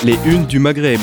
Les unes du Maghreb.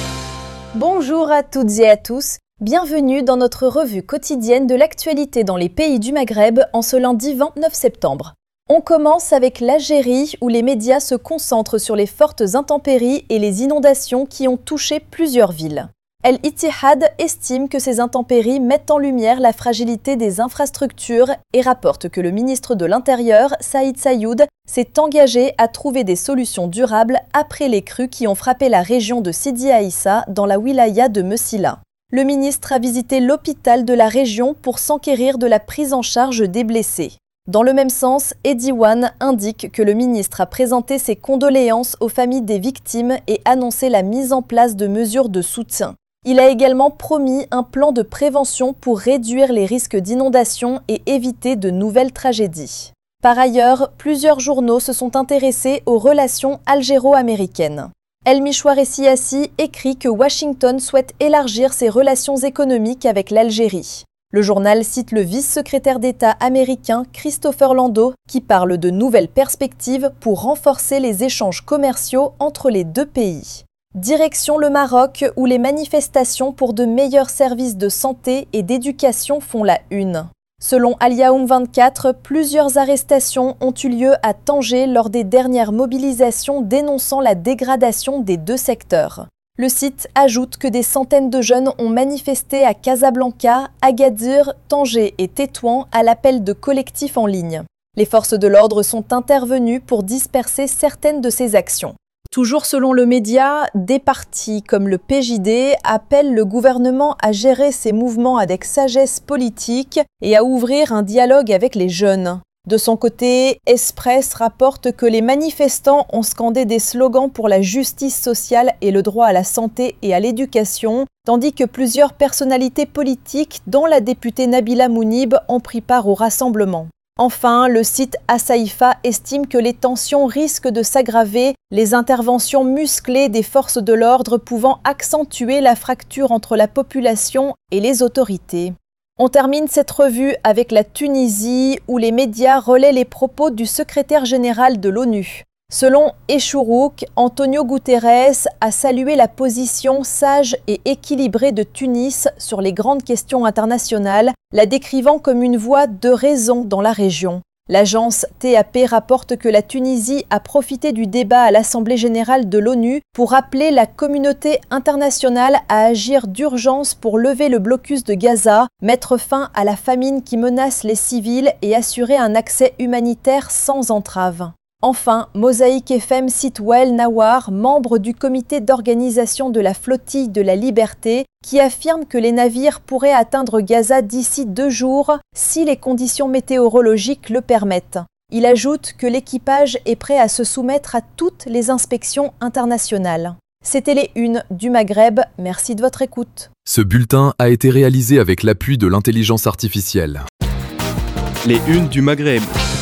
Bonjour à toutes et à tous, bienvenue dans notre revue quotidienne de l'actualité dans les pays du Maghreb en ce lundi 29 septembre. On commence avec l'Algérie où les médias se concentrent sur les fortes intempéries et les inondations qui ont touché plusieurs villes. El Ittihad estime que ces intempéries mettent en lumière la fragilité des infrastructures et rapporte que le ministre de l'Intérieur, Saïd Saïoud, s'est engagé à trouver des solutions durables après les crues qui ont frappé la région de Sidi Aïssa dans la wilaya de Messila. Le ministre a visité l'hôpital de la région pour s'enquérir de la prise en charge des blessés. Dans le même sens, Ediwan indique que le ministre a présenté ses condoléances aux familles des victimes et annoncé la mise en place de mesures de soutien. Il a également promis un plan de prévention pour réduire les risques d'inondation et éviter de nouvelles tragédies. Par ailleurs, plusieurs journaux se sont intéressés aux relations algéro-américaines. El Mishwar Siassi écrit que Washington souhaite élargir ses relations économiques avec l'Algérie. Le journal cite le vice-secrétaire d'État américain Christopher Landau qui parle de nouvelles perspectives pour renforcer les échanges commerciaux entre les deux pays. Direction le Maroc où les manifestations pour de meilleurs services de santé et d'éducation font la une. Selon Al-Yaoum 24, plusieurs arrestations ont eu lieu à Tanger lors des dernières mobilisations dénonçant la dégradation des deux secteurs. Le site ajoute que des centaines de jeunes ont manifesté à Casablanca, Agadir, Tanger et Tétouan à l'appel de collectifs en ligne. Les forces de l'ordre sont intervenues pour disperser certaines de ces actions. Toujours selon le média, des partis comme le PJD appellent le gouvernement à gérer ces mouvements avec sagesse politique et à ouvrir un dialogue avec les jeunes. De son côté, Express rapporte que les manifestants ont scandé des slogans pour la justice sociale et le droit à la santé et à l'éducation, tandis que plusieurs personnalités politiques, dont la députée Nabila Mounib, ont pris part au rassemblement. Enfin, le site Assaïfa estime que les tensions risquent de s'aggraver, les interventions musclées des forces de l'ordre pouvant accentuer la fracture entre la population et les autorités. On termine cette revue avec la Tunisie, où les médias relaient les propos du secrétaire général de l'ONU. Selon Echourouk, Antonio Guterres a salué la position sage et équilibrée de Tunis sur les grandes questions internationales, la décrivant comme une voix de raison dans la région. L'agence TAP rapporte que la Tunisie a profité du débat à l'Assemblée générale de l'ONU pour appeler la communauté internationale à agir d'urgence pour lever le blocus de Gaza, mettre fin à la famine qui menace les civils et assurer un accès humanitaire sans entrave. Enfin, Mosaïque FM cite Wael Nawar, membre du comité d'organisation de la flottille de la liberté, qui affirme que les navires pourraient atteindre Gaza d'ici 2 jours si les conditions météorologiques le permettent. Il ajoute que l'équipage est prêt à se soumettre à toutes les inspections internationales. C'était les unes du Maghreb, merci de votre écoute. Ce bulletin a été réalisé avec l'appui de l'intelligence artificielle. Les unes du Maghreb.